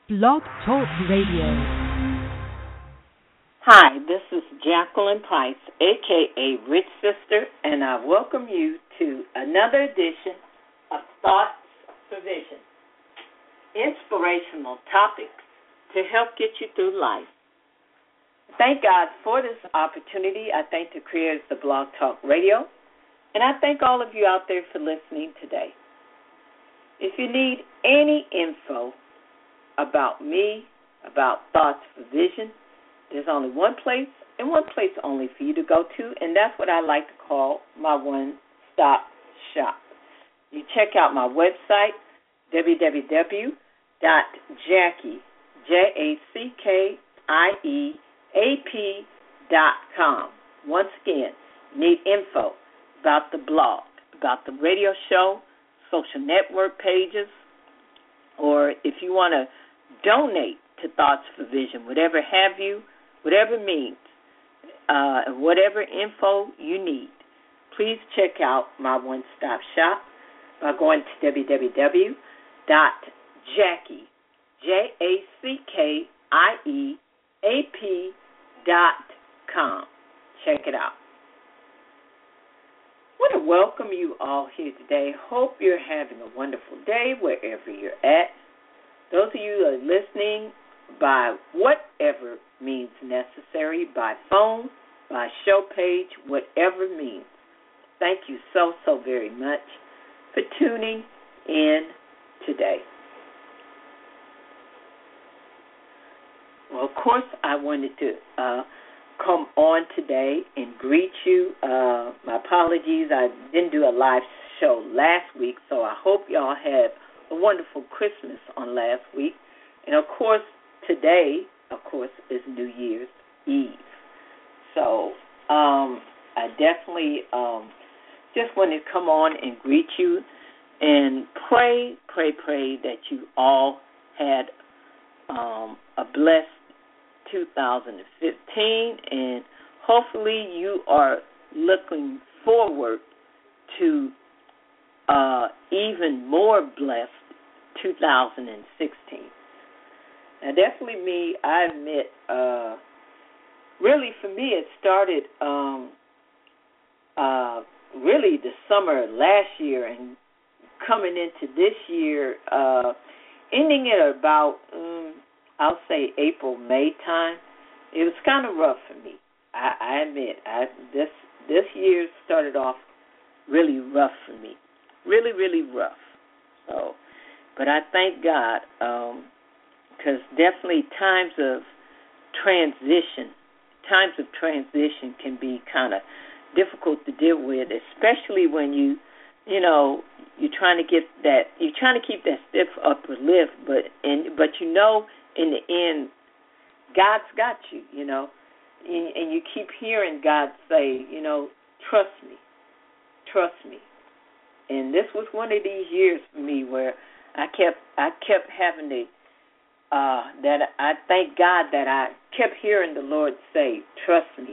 Blog Talk Radio. Hi, this is Jacqueline Price, a.k.a. Rich Sister, and I welcome you to another edition of Thoughts for Vision, inspirational topics to help get you through life. Thank God for this opportunity. I thank the creators of Blog Talk Radio, and I thank all of you out there for listening today. If you need any info about me, about Thoughts for Vision, there's only one place and one place only for you to go to, and that's what I like to call my one-stop shop. You check out my website, www.JackieJackieAP.com. Once again, need info about the blog, about the radio show, social network pages, or if you want to donate to Thoughts for Vision, whatever means, whatever info you need, please check out my one-stop shop by going to www.JackieJackieAP.com. Check it out. I want to welcome you all here today. Hope you're having a wonderful day wherever you're at. Those of you who are listening by whatever means necessary, by phone, by show page, whatever means, thank you so very much for tuning in today. Well, of course, I wanted to come on today and greet you. My apologies, I didn't do a live show last week, so I hope y'all had a wonderful Christmas on last week. And, of course, today, is New Year's Eve. So I definitely just wanted to come on and greet you and pray that you all had a blessed 2015, and hopefully you are looking forward to even more blessed 2016. Now, definitely me, I admit, really for me it started really the summer last year and coming into this year, ending at about, I'll say April, May time. It was kind of rough for me. I admit, this year started off really rough for me. Really rough. So, but I thank God, because definitely times of transition can be kind of difficult to deal with, especially when you're trying to keep that stiff upper lip, but in the end, God's got you, and you keep hearing God say, trust me. And this was one of these years for me where I kept having to, that I thank God that I kept hearing the Lord say, trust me.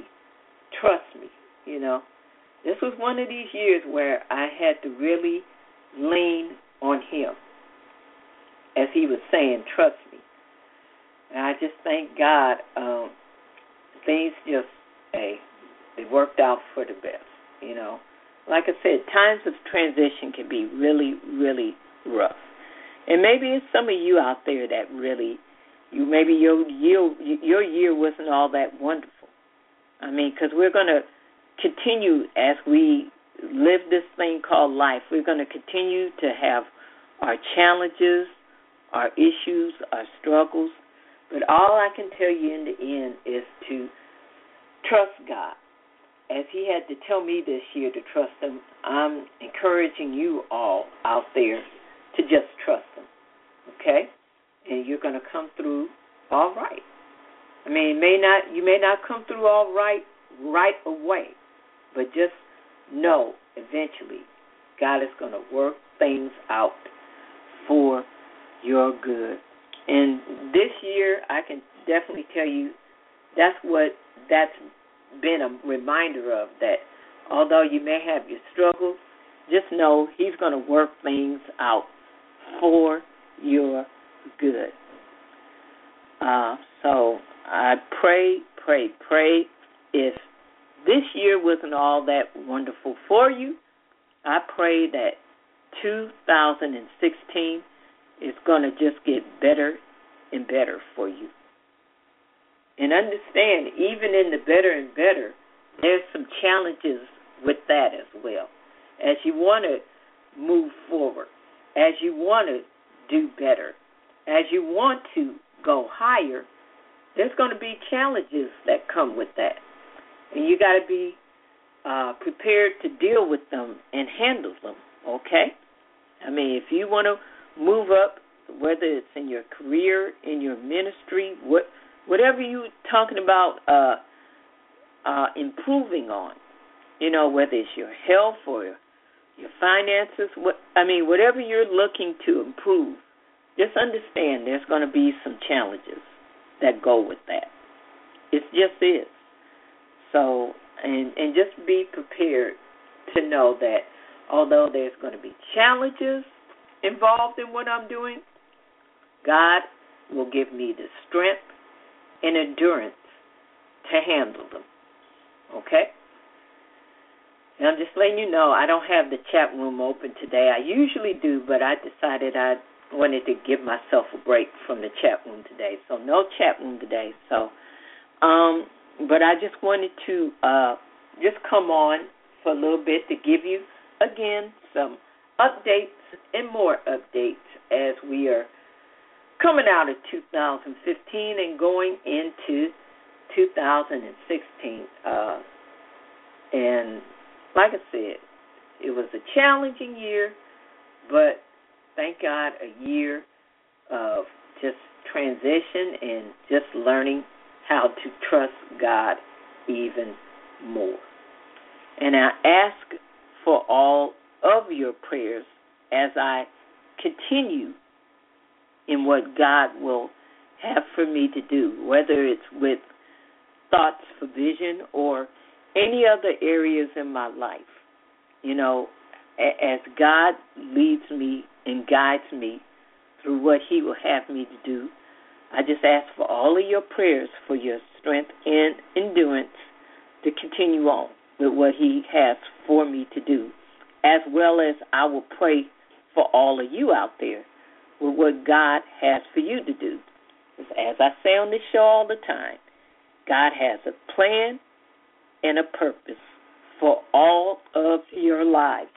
This was one of these years where I had to really lean on Him as He was saying, trust me. And I just thank God, things just, they worked out for the best, Like I said, times of transition can be really rough. And maybe it's some of you out there that really, maybe your year wasn't all that wonderful. I mean, because we're going to continue as we live this thing called life. We're going to continue to have our challenges, our issues, our struggles. But all I can tell you in the end is to trust God. As He had to tell me this year to trust Him, I'm encouraging you all out there to just trust Him, okay? And you're going to come through all right. I mean, you may not come through all right away, but just know eventually God is going to work things out for your good. And this year, I can definitely tell you that's been a reminder of, that although you may have your struggles, just know He's going to work things out for your good. So I pray. If this year wasn't all that wonderful for you, I pray that 2016 is going to just get better and better for you. And understand, even in the better and better, there's some challenges with that as well. As you want to move forward, as you want to do better, as you want to go higher, there's going to be challenges that come with that. And you got to be prepared to deal with them and handle them, okay? I mean, if you want to move up, whether it's in your career, in your ministry, whatever you're talking about improving on, whether it's your health or your finances, whatever you're looking to improve, just understand there's going to be some challenges that go with that. It just is. So, and just be prepared to know that although there's going to be challenges involved in what I'm doing, God will give me the strength and endurance to handle them. Okay? And I'm just letting you know I don't have the chat room open today. I usually do, but I decided I wanted to give myself a break from the chat room today. So no chat room today. So, but I just wanted to just come on for a little bit to give you, again, some updates and more updates as we are coming out of 2015 and going into 2016. And like I said, it was a challenging year, but thank God, a year of just transition and just learning how to trust God even more. And I ask for all of your prayers as I continue in what God will have for me to do, whether it's with thoughts for vision or any other areas in my life. As God leads me and guides me through what He will have me to do, I just ask for all of your prayers for your strength and endurance to continue on with what He has for me to do, as well as I will pray for all of you out there with what God has for you to do. As I say on this show all the time, God has a plan and a purpose for all of your lives.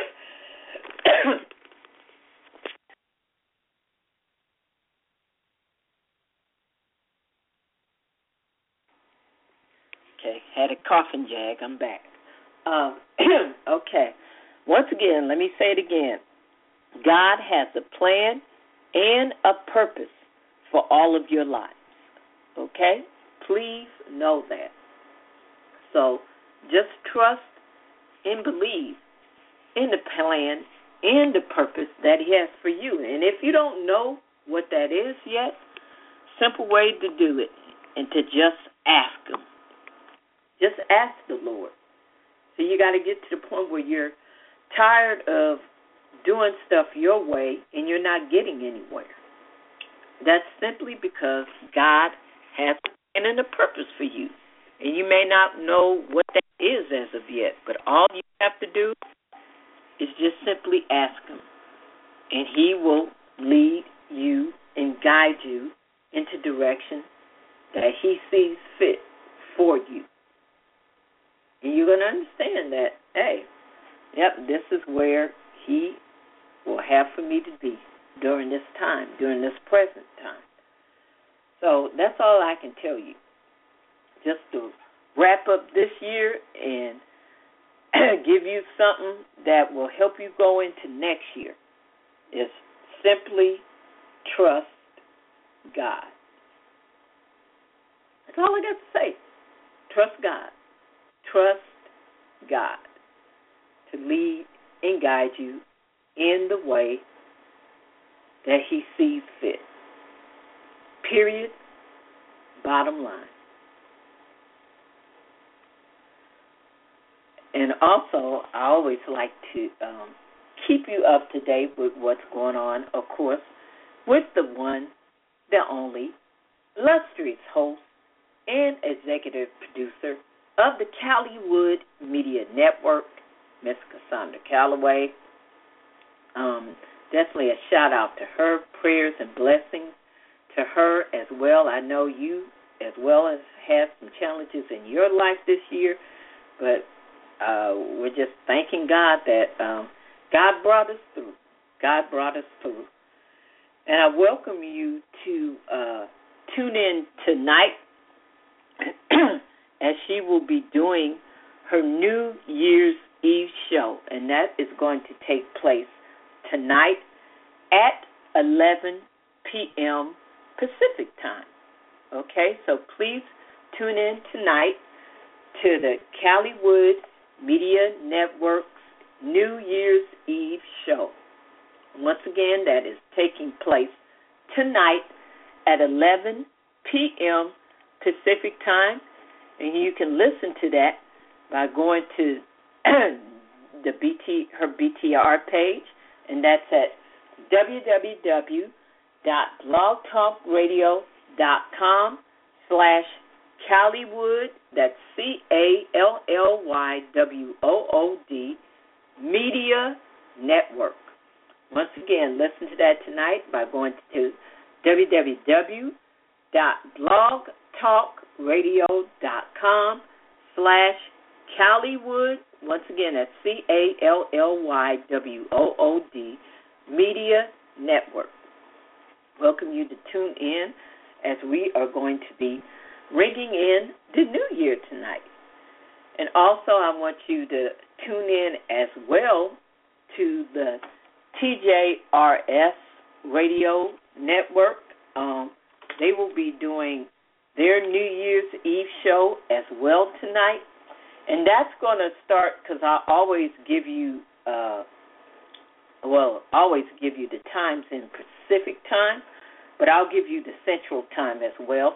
Okay, had a coughing jag. I'm back. Okay. Once again, let me say it again. God has a plan and a purpose for all of your lives. Okay? Please know that. So just trust and believe in the plan and the purpose that He has for you. And if you don't know what that is yet, simple way to do it and to just ask Him. Just ask the Lord. So you got to get to the point where you're tired of doing stuff your way and you're not getting anywhere. That's simply because God has a plan and a purpose for you. And you may not know what that is as of yet, but all you have to do is just simply ask Him. And He will lead you and guide you into direction that He sees fit for you. And you're going to understand that, hey, this is where He will have for me to be during this time, during this present time. So that's all I can tell you. Just to wrap up this year and give you something that will help you go into next year is simply trust God. That's all I got to say. Trust God. Trust God to lead and guide you in the way that He sees fit. Period. Bottom line. And also, I always like to keep you up to date with what's going on, of course, with the one, the only, illustrious host, and executive producer of the Calliewood Media Network, Miss Cassandra Calloway. Definitely a shout out to her, prayers and blessings to her as well. I know you as well as had some challenges in your life this year, but we're just thanking God that God brought us through. God brought us through. And I welcome you to tune in tonight as she will be doing her New Year's Eve show, and that is going to take place tonight at 11 p.m. Pacific time. Okay, so please tune in tonight to the Calliewood Media Network's New Year's Eve show. Once again, that is taking place tonight at 11 p.m. Pacific time, and you can listen to that by going to her BTR page, and that's at www.blogtalkradio.com/Calliewood, that's CALLYWOOD, Media Network. Once again, listen to that tonight by going to www.blogtalkradio.com/Calliewood. Once again, that's CALLYWOOD, Media Network. Welcome you to tune in as we are going to be ringing in the new year tonight. And also I want you to tune in as well to the TJRS Radio Network. They will be doing their New Year's Eve show as well tonight. And that's going to start, because I always give you, the times in Pacific time, but I'll give you the Central time as well.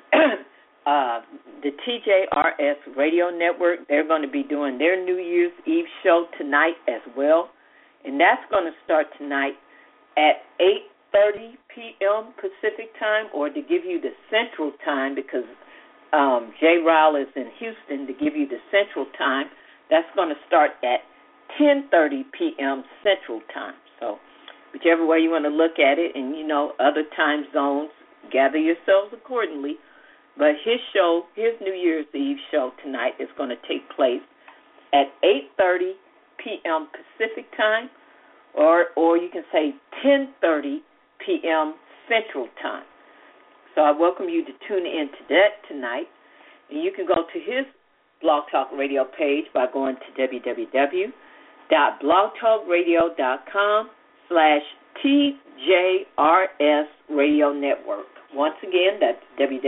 The TJRS Radio Network, they're going to be doing their New Year's Eve show tonight as well. And that's going to start tonight at 8:30 p.m. Pacific time, or to give you the Central time, because J. Ryle is in Houston, to give you the Central time, that's going to start at 10:30 p.m. Central time. So whichever way you want to look at it, and, other time zones, gather yourselves accordingly. But his New Year's Eve show tonight is going to take place at 8:30 p.m. Pacific time, or you can say 10:30 p.m. Central time. So I welcome you to tune in to that tonight. And you can go to his Blog Talk Radio page by going to www.blogtalkradio.com/TJRS Radio Network. Once again, that's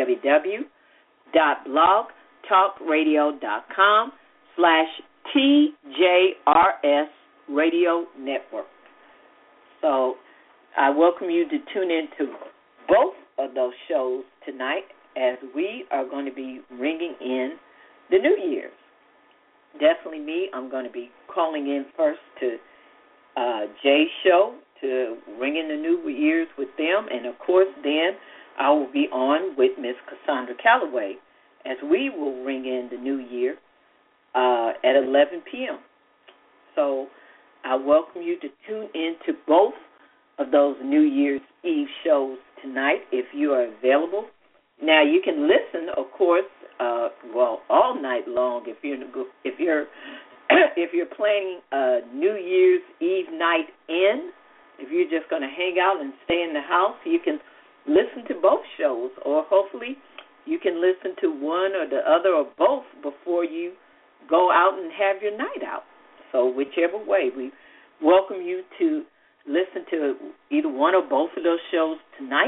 www.blogtalkradio.com/TJRS Radio Network. So I welcome you to tune in to both of those shows tonight as we are going to be ringing in the New Year's. Definitely me, I'm going to be calling in first to Jay's show to ring in the New Year's with them, and of course then I will be on with Miss Cassandra Calloway as we will ring in the New Year at 11 p.m. So I welcome you to tune in to both of those New Year's Eve shows tonight if you are available. Now you can listen, of course, all night long if you're planning a New Year's Eve night in. If you're just going to hang out and stay in the house, you can listen to both shows, or hopefully you can listen to one or the other or both before you go out and have your night out. So whichever way, we welcome you to listen to either one or both of those shows tonight.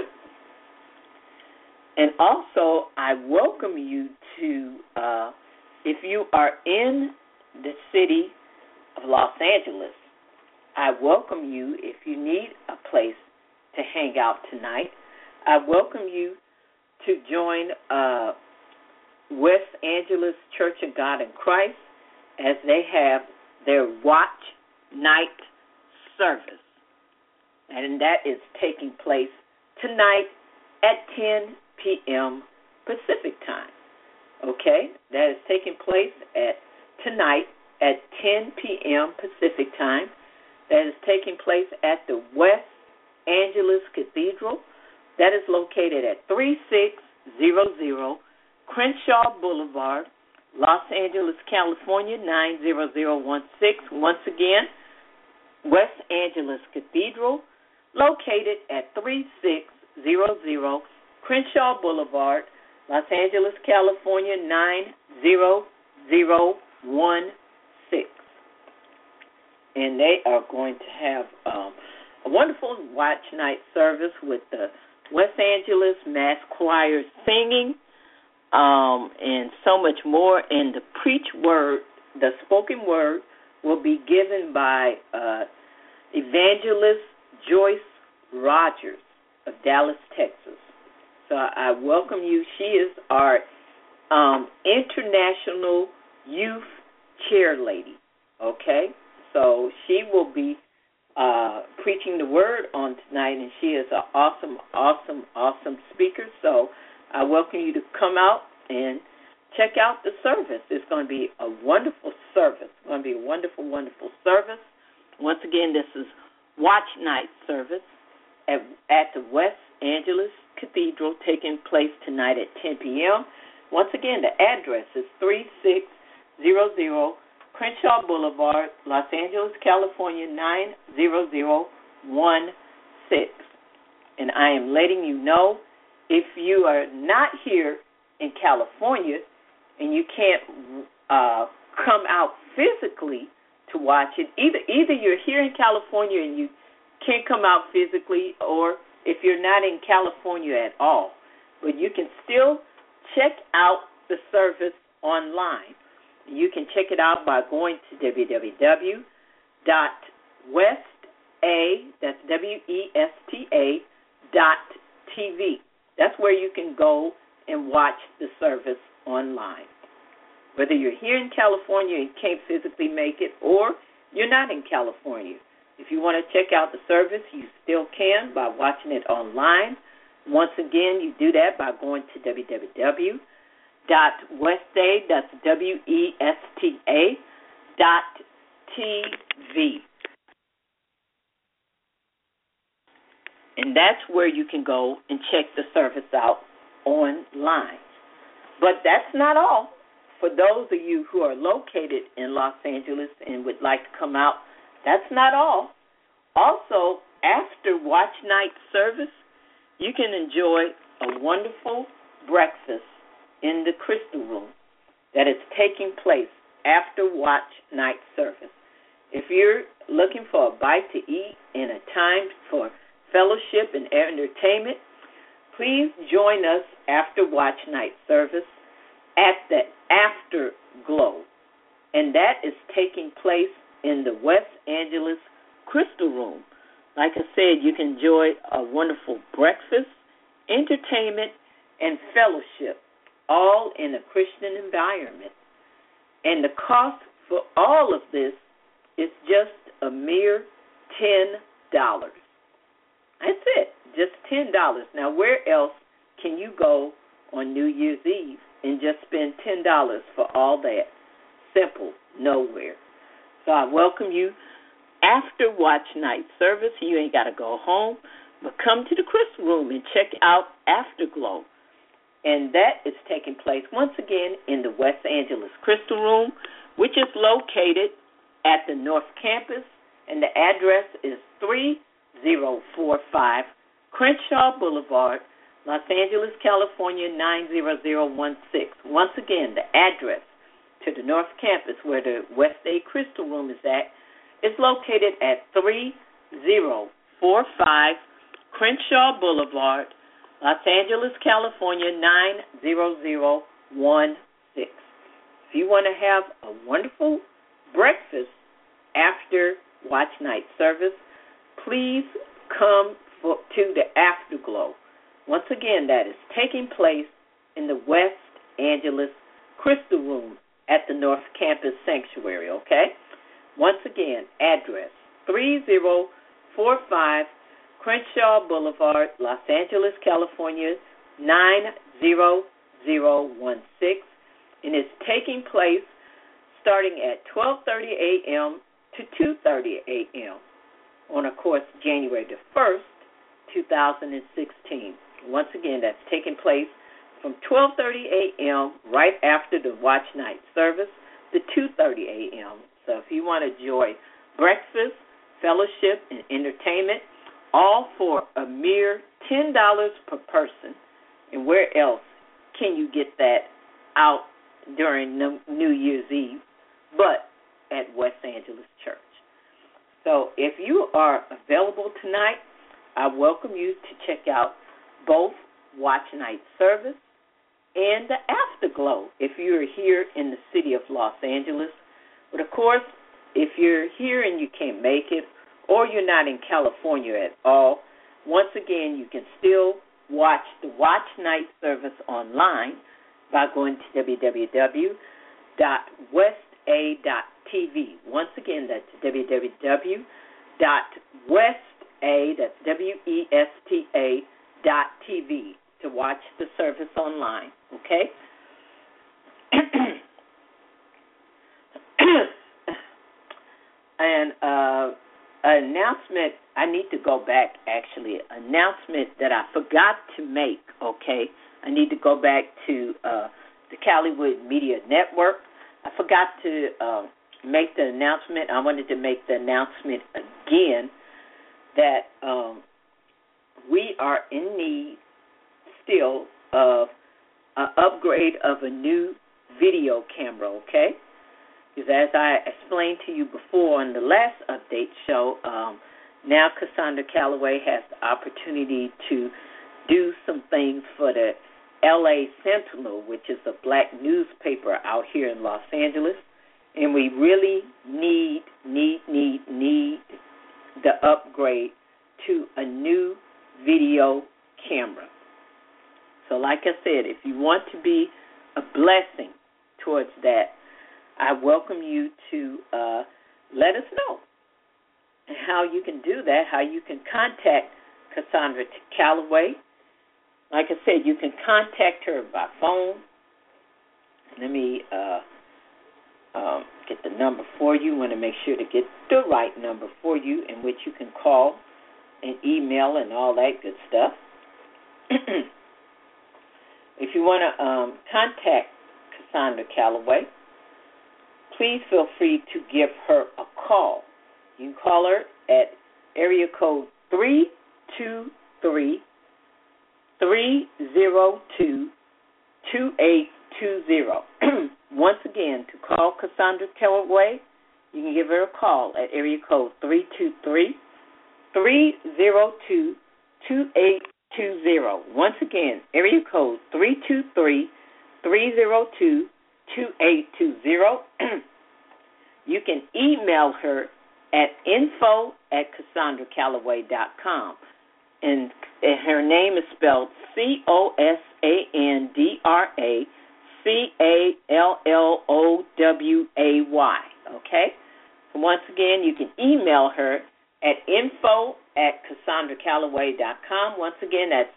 And also, I welcome you to, if you are in the city of Los Angeles, I welcome you, if you need a place to hang out tonight, I welcome you to join West Angeles Church of God in Christ as they have their Watch Night service. And that is taking place tonight at 10 p.m. Pacific time. Okay? That is taking place tonight at 10 p.m. Pacific time. That is taking place at the West Angeles Cathedral. That is located at 3600 Crenshaw Boulevard, Los Angeles, California, 90016. Once again, West Angeles Cathedral, located at 3600 Crenshaw Boulevard, Los Angeles, California, 90016. And they are going to have a wonderful watch night service with the West Angeles Mass Choir singing, and so much more. And the preach word, the spoken word, will be given by Evangelist Joyce Rogers of Dallas, Texas. So I welcome you. She is our international youth chair lady, okay? So she will be preaching the word on tonight, and she is an awesome speaker. So I welcome you to come out and check out the service. It's going to be a wonderful service. It's going to be a wonderful service. Once again, this is Watch Night service at the West Angeles Cathedral, taking place tonight at 10 p.m. Once again, the address is 3600 Crenshaw Boulevard, Los Angeles, California, 90016. And I am letting you know, if you are not here in California and you can't come out physically to watch it, either you're here in California and you can't come out physically, or if you're not in California at all, but you can still check out the service online. You can check it out by going to www.westa, that's WESTA.TV. That's where you can go and watch the service online. Whether you're here in California and can't physically make it, or you're not in California, if you want to check out the service, you still can by watching it online. Once again, you do that by going to www.westa, that's WESTA.TV. And that's where you can go and check the service out online. But that's not all. For those of you who are located in Los Angeles and would like to come out, that's not all. Also, after Watch Night service, you can enjoy a wonderful breakfast in the Crystal Room that is taking place after Watch Night service. If you're looking for a bite to eat and a time for fellowship and entertainment, please join us after Watch Night service at the Afterglow, and that is taking place in the West Angeles Crystal Room. Like I said, you can enjoy a wonderful breakfast, entertainment, and fellowship, all in a Christian environment. And the cost for all of this is just a mere $10. That's it, just $10. Now, where else can you go on New Year's Eve and just spend $10 for all that? Simple, nowhere. So I welcome you after Watch Night service. You ain't got to go home, but come to the Crystal Room and check out Afterglow. And that is taking place, once again, in the West Angeles Crystal Room, which is located at the North Campus, and the address is 3045 Crenshaw Boulevard, Los Angeles, California, 90016. Once again, the address to the North Campus, where the West A Crystal Room is at, is located at 3045 Crenshaw Boulevard, Los Angeles, California, 90016. If you want to have a wonderful breakfast after Watch Night service, please come to the Afterglow. Once again, that is taking place in the West Angeles Crystal Room at the North Campus Sanctuary, okay? Once again, address 3045 Crenshaw Boulevard, Los Angeles, California, 90016, and it's taking place starting at 12:30 a.m. to 2:30 a.m. on, of course, January the 1st, 2016. Once again, that's taking place from 12:30 a.m. right after the watch night service to 2:30 a.m. So if you want to enjoy breakfast, fellowship, and entertainment, all for a mere $10 per person, and where else can you get that out during New Year's Eve but at West Angeles Church? So if you are available tonight, I welcome you to check out both Watch Night Service and the Afterglow if you're here in the city of Los Angeles. But, of course, if you're here and you can't make it, or you're not in California at all, once again, you can still watch the Watch Night Service online by going to www.westa.tv. Once again, that's www.westa.tv to watch the service online, okay? And an announcement, I need to go back, actually, announcement that I forgot to make, okay? I need to go back to the Caliwood Media Network. I forgot to make the announcement. I wanted to make the announcement again that we are in need still of an upgrade of a new video camera, okay? Because as I explained to you before on the last update show, now Cassandra Calloway has the opportunity to do some things for the LA Sentinel, which is a black newspaper out here in Los Angeles, and we really need the upgrade to a new video camera. So like I said, if you want to be a blessing towards that, I welcome you to let us know how you can do that, how you can contact Cassandra Calloway. Like I said, you can contact her by phone. Let me get the number for you. I want to make sure to get the right number for you, in which you can call and email and all that good stuff. If you want to contact Cassandra Calloway, please feel free to give her a call. You can call her at area code 323-302-2820. Once again, to call Cassandra Calloway, you can give her a call at area code 323-302-2820. Once again, area code 323-302-2820. You can email her at info@CassandraCalloway.com. And her name is spelled COSANDRACALLOWAY. Okay? So once again, you can email her at info@CassandraCalloway.com. Once again, that's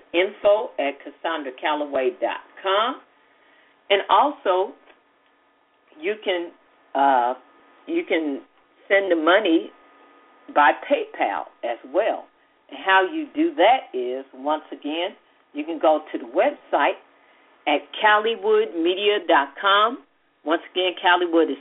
info@CassandraCalloway.com. And also, you can send the money by PayPal as well. And how you do that is, once again, you can go to the website at CallywoodMedia.com. Once again, Callywood is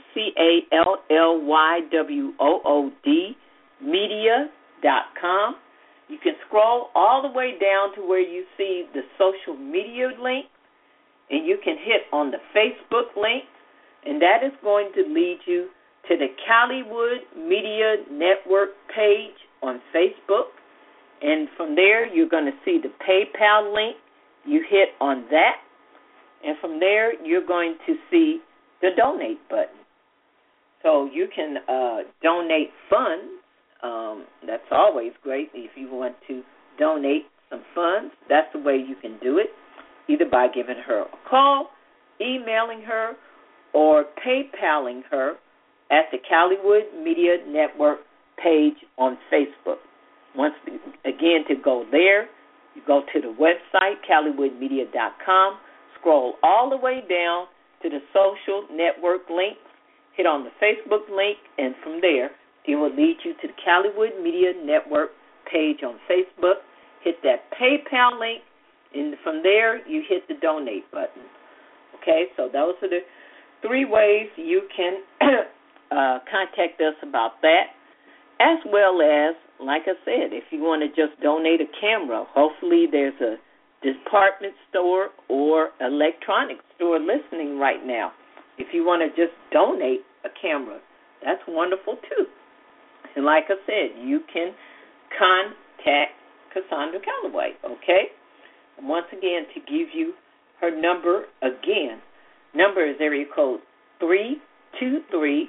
CALLYWOOD media.com. You can scroll all the way down to where you see the social media link, and you can hit on the Facebook link, and that is going to lead you to the Caliwood Media Network page on Facebook. And from there, you're going to see the PayPal link. You hit on that, and from there, you're going to see the donate button. So you can donate funds. That's always great. If you want to donate some funds, that's the way you can do it, either by giving her a call, emailing her, or PayPaling her at the Caliwood Media Network page on Facebook. Once again, to go there, you go to the website, CaliwoodMedia.com, scroll all the way down to the social network links, hit on the Facebook link, and from there, it will lead you to the Callywood Media Network page on Facebook. Hit that PayPal link, and from there, you hit the donate button. Okay, so those are the 3 ways you can contact us about that, as well as, like I said, if you want to just donate a camera, hopefully there's a department store or electronics store listening right now. If you want to just donate a camera, that's wonderful too. And like I said, you can contact Cassandra Calloway, okay? And once again, to give you her number again, number is area code 323-302-2820.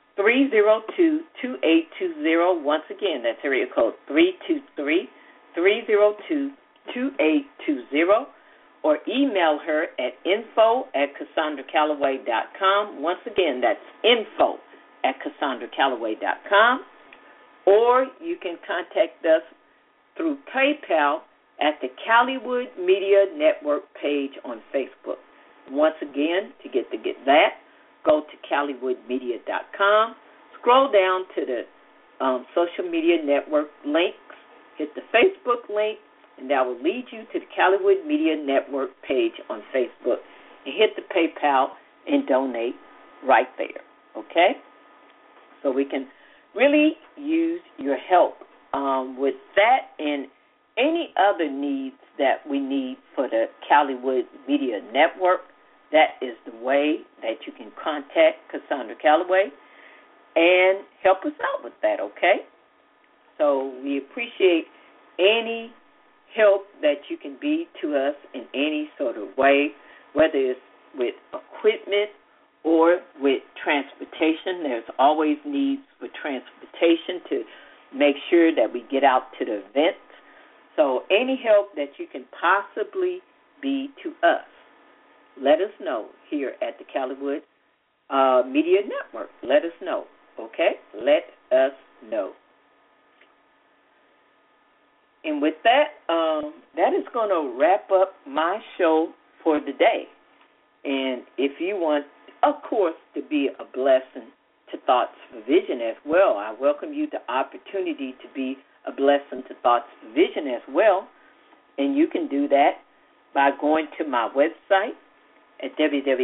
Once again, that's area code 323-302-2820. Or email her at info@CassandraCalloway.com. Once again, that's info@CassandraCalloway.com. Or you can contact us through PayPal at the Callywood Media Network page on Facebook. Once again, to get that, go to CallywoodMedia.com, scroll down to the social media network links, hit the Facebook link, and that will lead you to the Callywood Media Network page on Facebook, and hit the PayPal and donate right there, okay? So we can really use your help with that and any other needs that we need for the Callywood Media Network. That is the way that you can contact Cassandra Calloway and help us out with that, okay? So we appreciate any help that you can be to us in any sort of way, whether it's with equipment or with transportation. There's always needs for transportation to make sure that we get out to the events. So any help that you can possibly be to us, let us know here at the Callywood Media Network. Let us know, okay? Let us know. And with that, that is going to wrap up my show for the day. And if you want, of course, to be a blessing to Thoughts for Vision as well, I welcome you the opportunity to be a blessing to Thoughts for Vision as well. And you can do that by going to my website at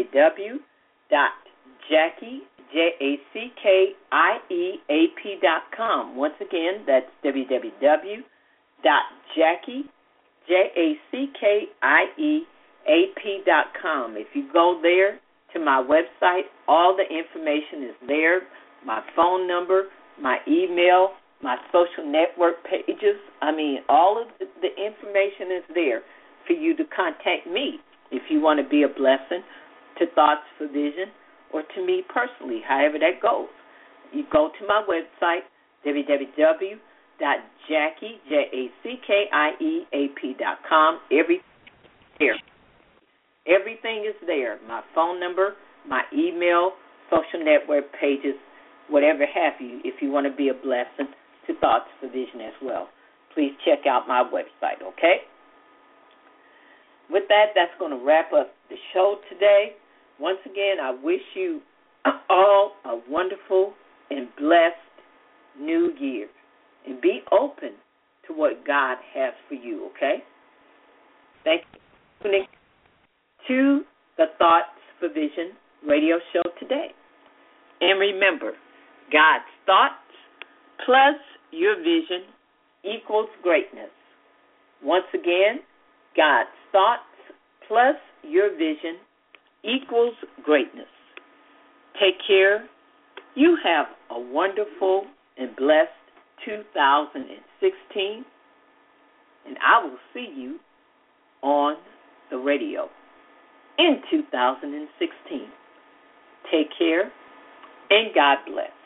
www.JackieJackieAP.com. Once again, that's www.JackieJackieAP.com. If you go there to my website, all the information is there. My phone number, my email, my social network pages. All of the information is there for you to contact me if you want to be a blessing to Thoughts for Vision or to me personally, however that goes. You go to my website, www.JackieJackieAP.com. Everything is there. My phone number, my email, social network pages, whatever have you, if you want to be a blessing to Thoughts for Vision as well. Please check out my website, okay? With that, that's going to wrap up the show today. Once again, I wish you all a wonderful and blessed new year. And be open to what God has for you, okay? Thank you for tuning to the Thoughts for Vision radio show today. And remember, God's thoughts plus your vision equals greatness. Once again, God's thoughts plus your vision equals greatness. Take care. You have a wonderful and blessed 2016, and I will see you on the radio in 2016. Take care, and God bless.